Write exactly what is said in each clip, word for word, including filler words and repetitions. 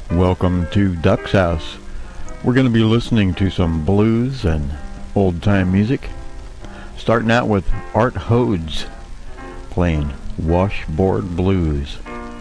Welcome to Duck's House. We're going to be listening to some blues and old-time music. Starting out with Art Hodes playing Washboard Blues.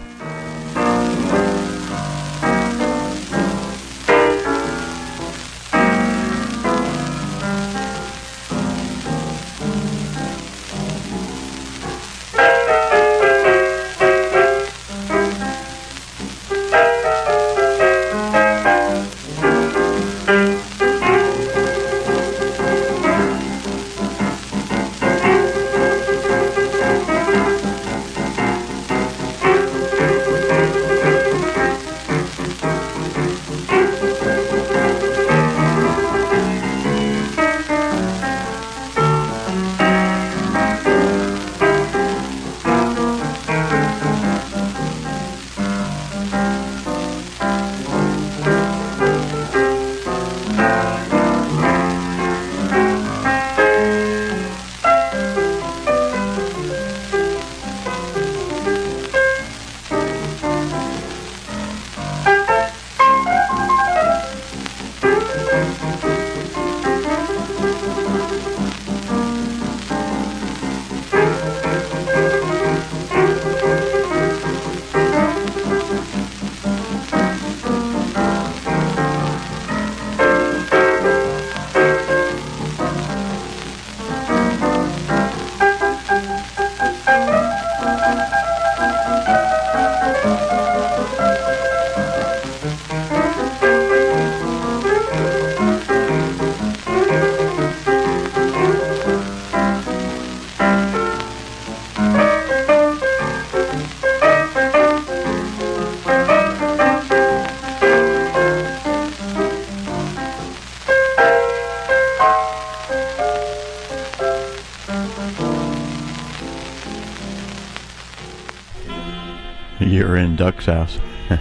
You're in Duck's House.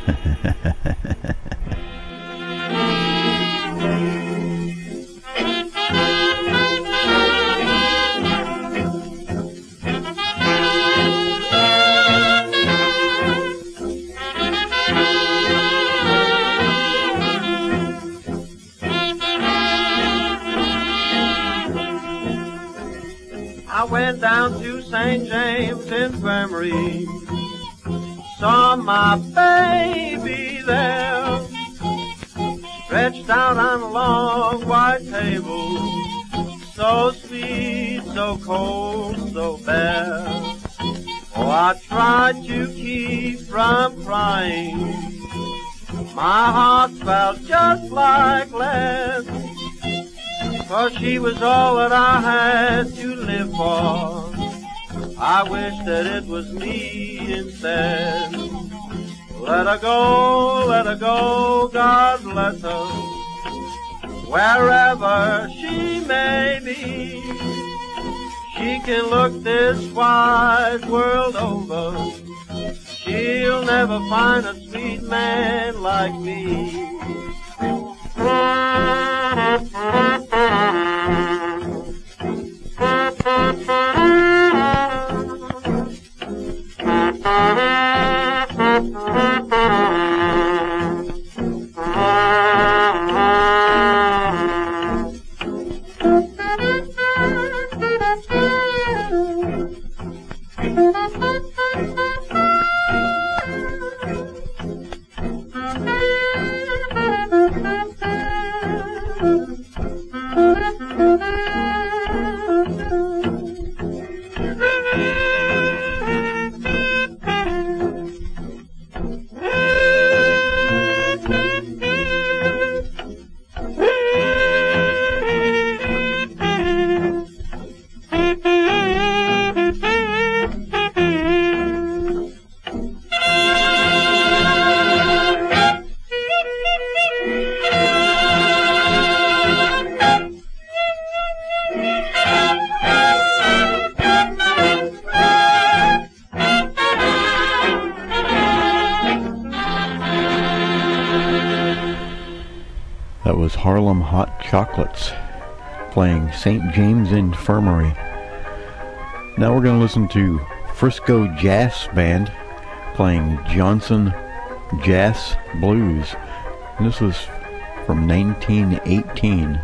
I went down to Saint James Infirmary, saw my baby there, stretched out on a long white table, so sweet, so cold, so bare. Oh, I tried to keep from crying, my heart felt just like lead, for she was all that I had to live for. I wish that it was me instead. Let her go, let her go, God bless her, wherever she may be. She can look this wide world over, she'll never find a sweet man like me. That was Harlem Hot Chocolates playing Saint James Infirmary. Now we're going to listen to Frisco Jazz Band playing Johnson Jazz Blues. And this was from nineteen eighteen.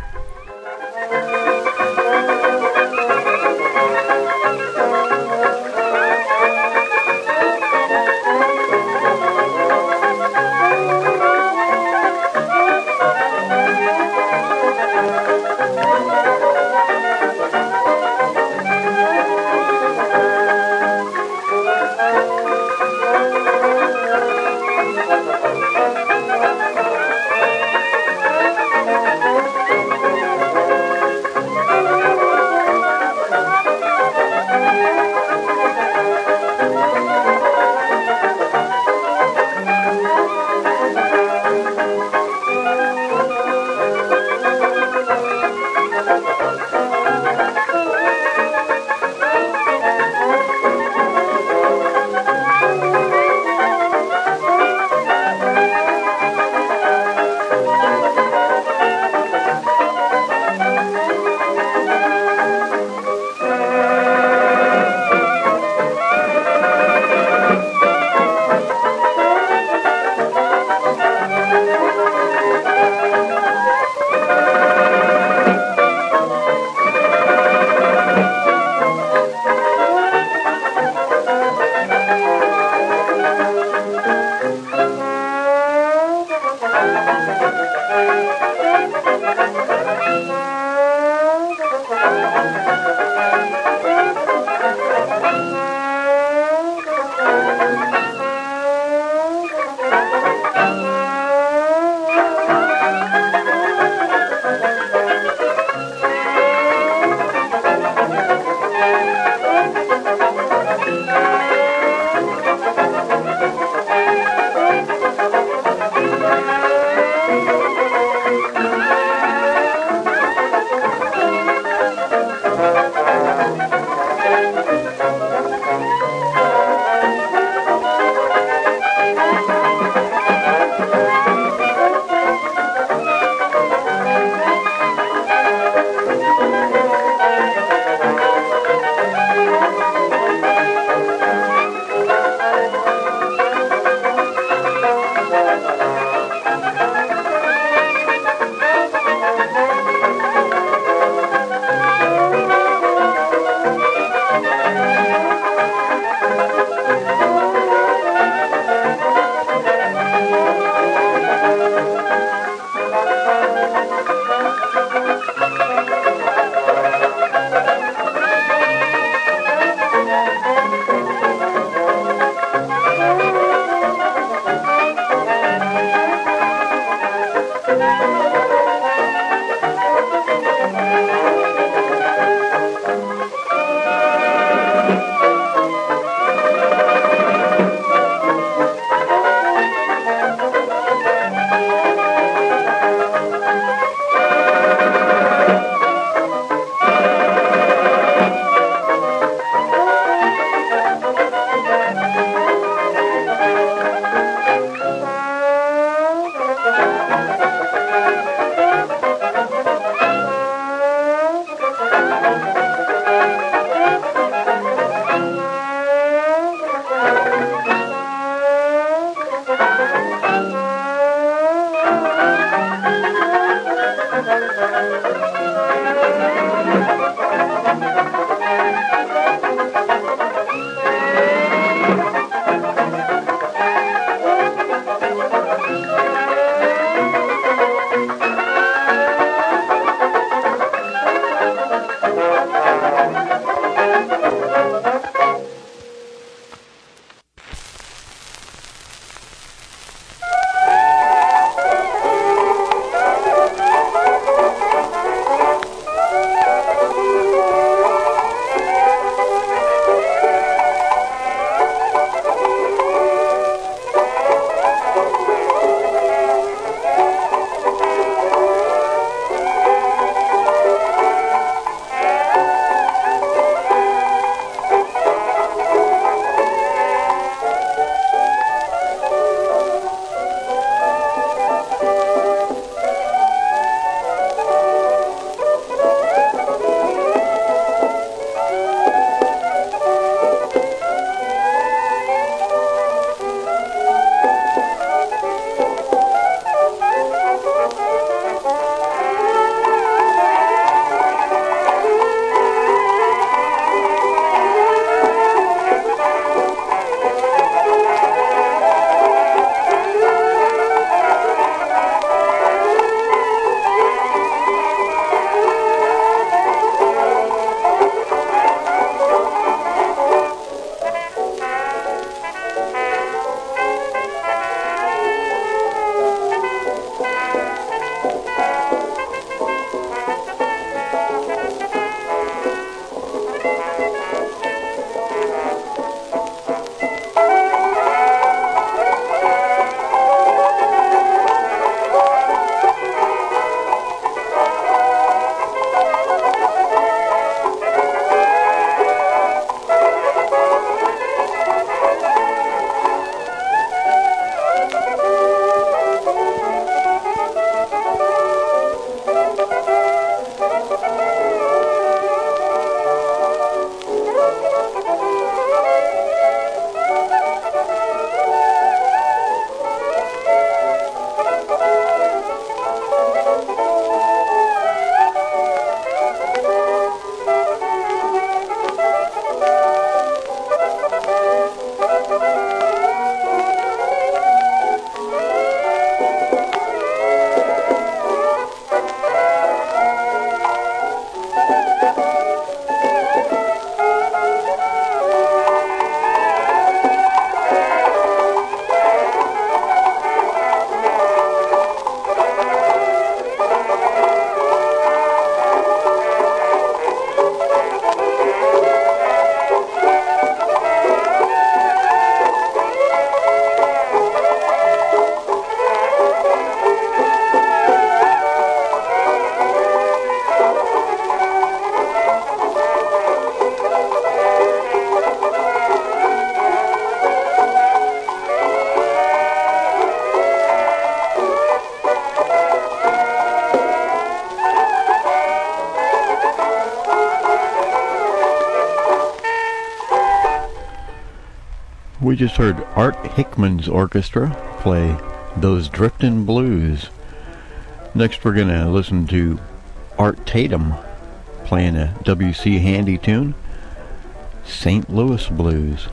We just heard Art Hickman's orchestra play Those Driftin' Blues. Next we're going to listen to Art Tatum playing a W C Handy tune, Saint Louis Blues.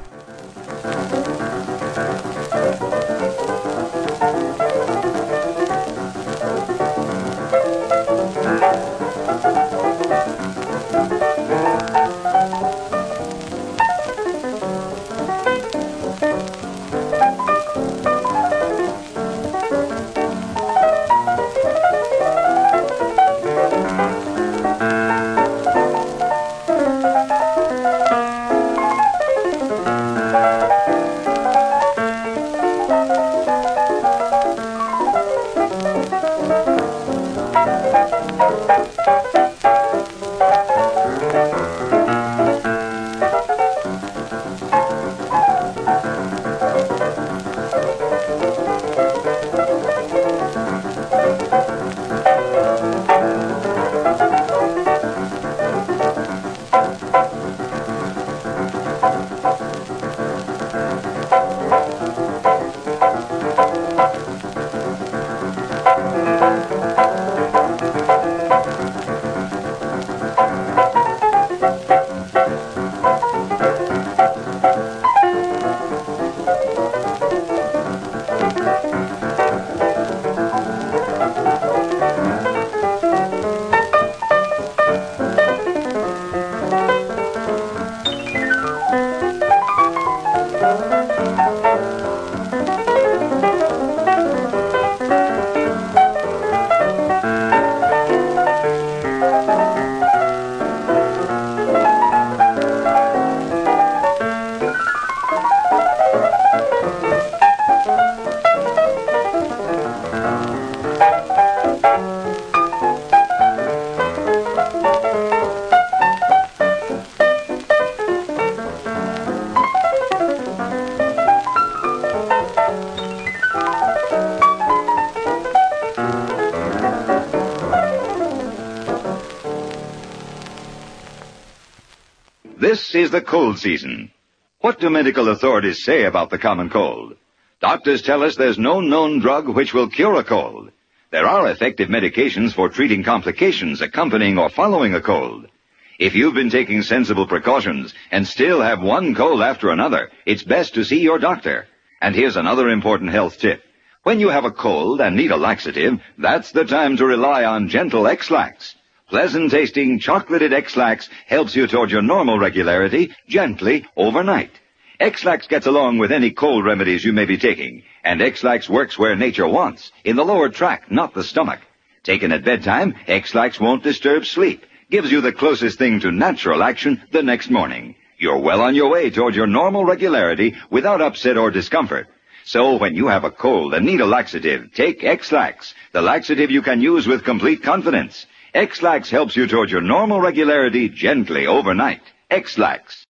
This is the cold season. What do medical authorities say about the common cold? Doctors tell us there's no known drug which will cure a cold. There are effective medications for treating complications accompanying or following a cold. If you've been taking sensible precautions and still have one cold after another, it's best to see your doctor. And here's another important health tip. When you have a cold and need a laxative, that's the time to rely on Gentle X-Lax. Pleasant-tasting, chocolated X-Lax helps you toward your normal regularity gently overnight. X-Lax gets along with any cold remedies you may be taking, and X-Lax works where nature wants, in the lower tract, not the stomach. Taken at bedtime, X-Lax won't disturb sleep, gives you the closest thing to natural action the next morning. You're well on your way toward your normal regularity without upset or discomfort. So when you have a cold and need a laxative, take X-Lax, the laxative you can use with complete confidence. X-Lax helps you toward your normal regularity gently overnight. X-Lax.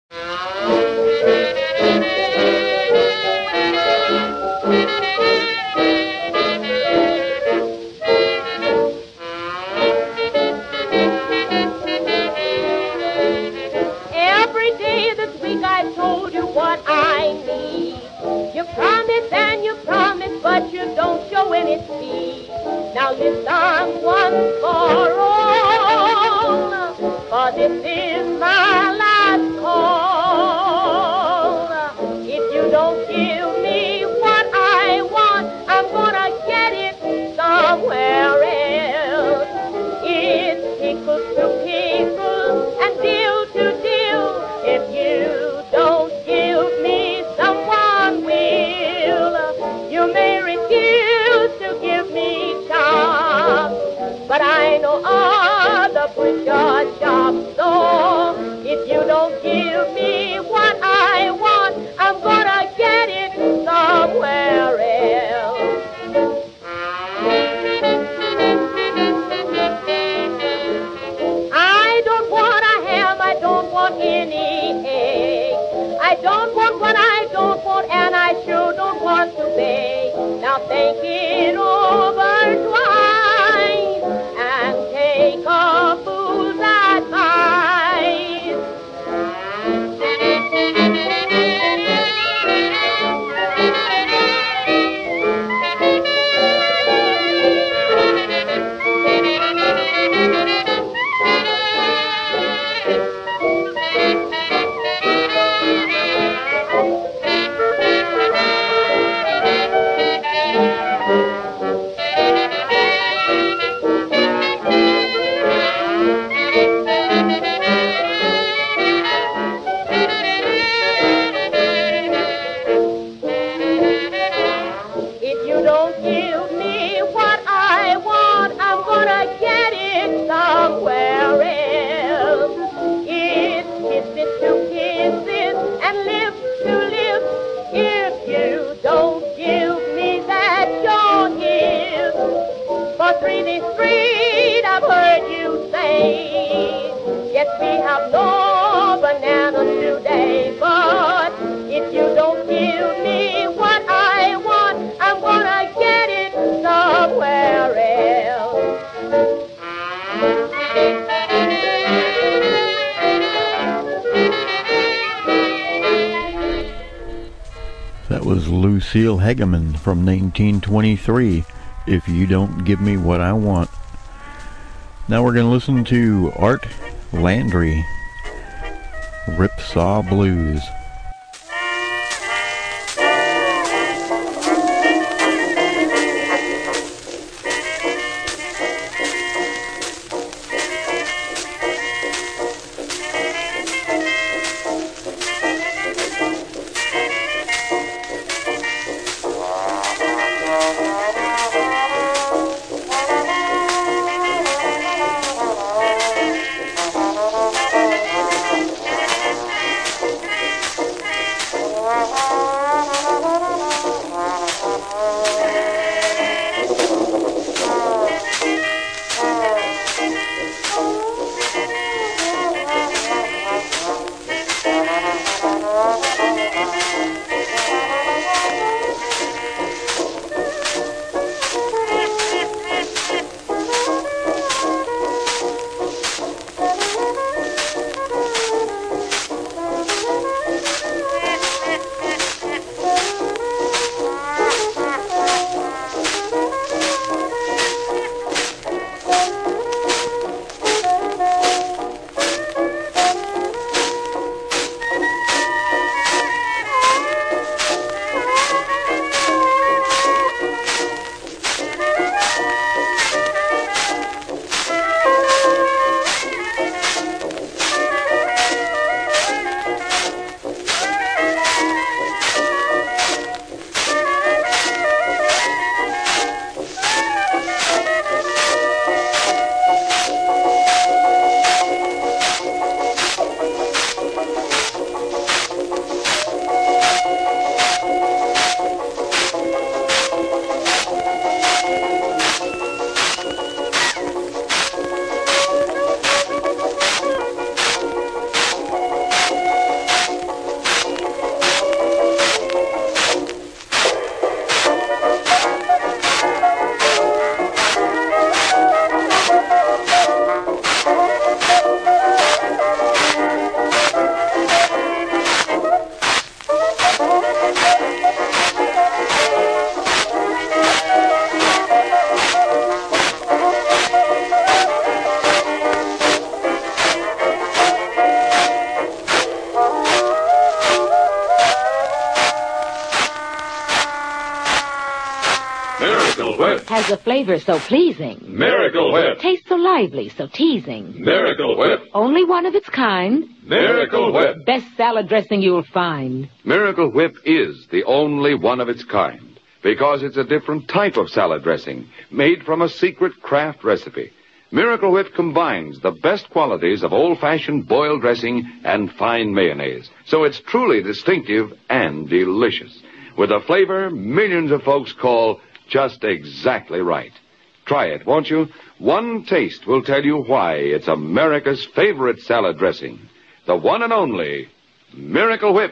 Every day this week I told you what I need. You promise and you promise, but you don't show any speed. Now listen once for all, for this is my last call. If you don't give me what I want, I'm gonna get it somewhere else. It's pickle to pickle and deal to deal. If you don't give me, someone will. You may refuse to give me chops, but I know other butcher shops. So if you don't give me what I want, I'm gonna get it somewhere else. I don't want a ham, I don't want any egg. I don't want what I don't want, and I sure don't want to beg. Now think it over twice and take a booze at breezy street, I've heard you say. Yes, we have no bananas today, but if you don't give me what I want, I'm gonna get it somewhere else. That was Lucille Hegeman from nineteen twenty-three, If You Don't Give Me What I Want. Now we're going to listen to Art Landry, Ripsaw Blues. Has a flavor so pleasing. Miracle Whip. Taste so lively, so teasing. Miracle Whip. Only one of its kind. Miracle Whip. Best salad dressing you'll find. Miracle Whip is the only one of its kind because it's a different type of salad dressing made from a secret craft recipe. Miracle Whip combines the best qualities of old-fashioned boiled dressing and fine mayonnaise, so it's truly distinctive and delicious, with a flavor millions of folks call just exactly right. Try it, won't you? One taste will tell you why it's America's favorite salad dressing. The one and only Miracle Whip.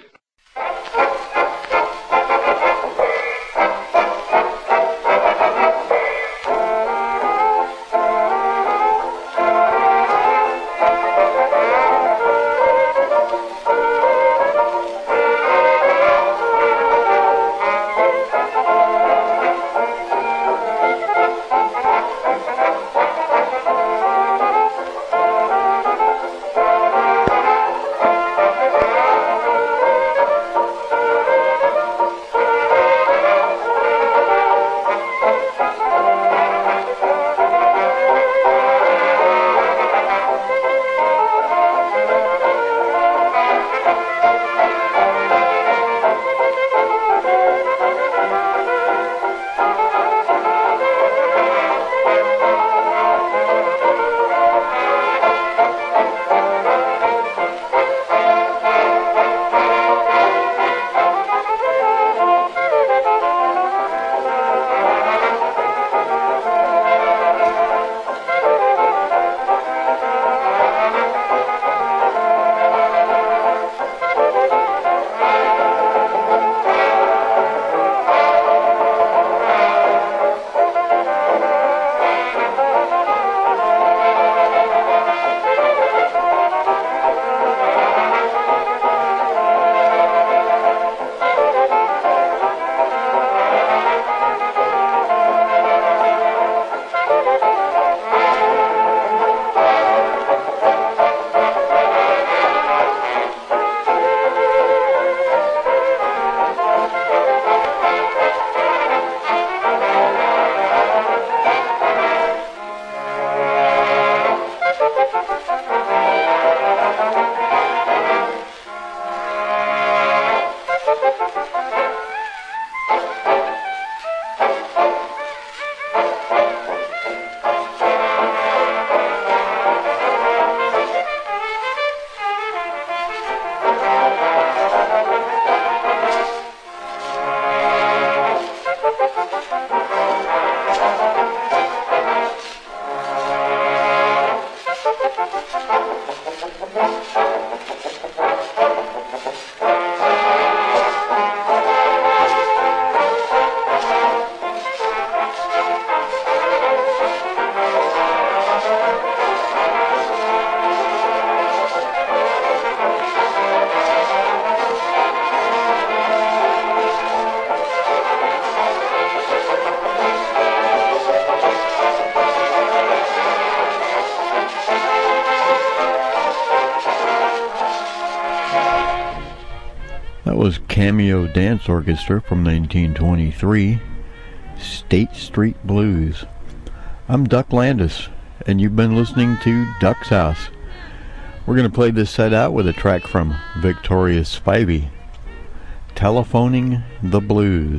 Cameo Dance Orchestra from nineteen twenty-three, State Street Blues. I'm Duck Landis, and you've been listening to Duck's House. We're going to play this set out with a track from Victoria Spivey, Telephoning the Blues.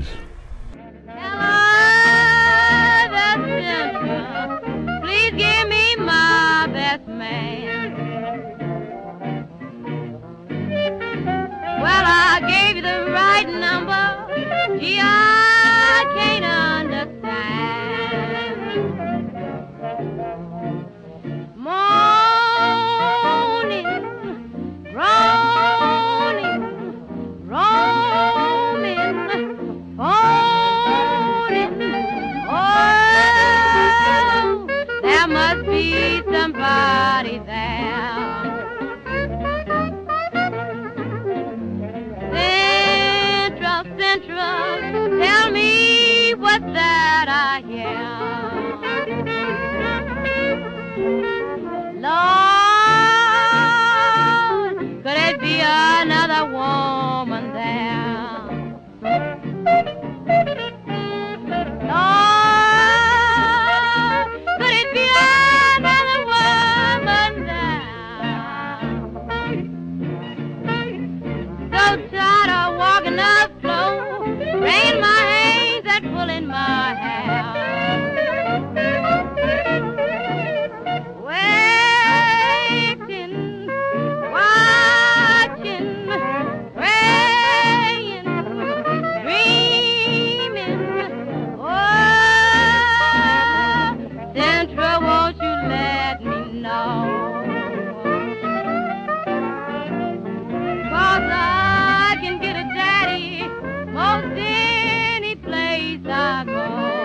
Please give me my best man. Well, I gave you the right number. Gee, I can't understand. Moaning, groaning, roaming, phoning. Oh, there must be somebody there. Central, Central, tell me what's that I hear. Lord, could it be another woman there? Lord, could it be another woman there? So tired of walking up slow, wringing my hands and pulling my hair. Waiting, watching, praying, dreaming. Oh, Central, won't you let me know? 'Cause I can get a daddy most any place I go.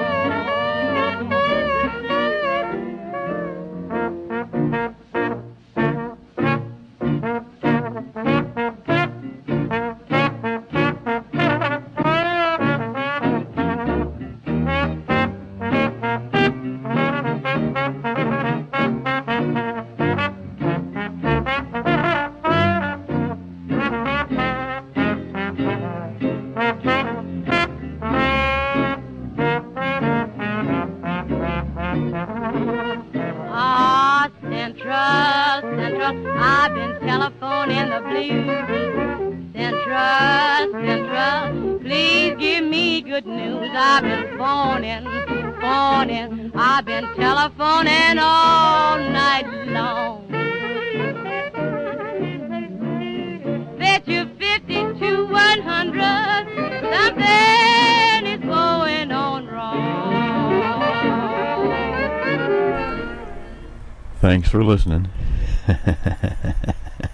Ah, Central, Central, I've been telephoning the blues. Central, Central, please give me good news. I've been phoning, phoning, I've been telephoning all night long. Bet you fifty to one hundred, something is going on wrong. Thanks for listening.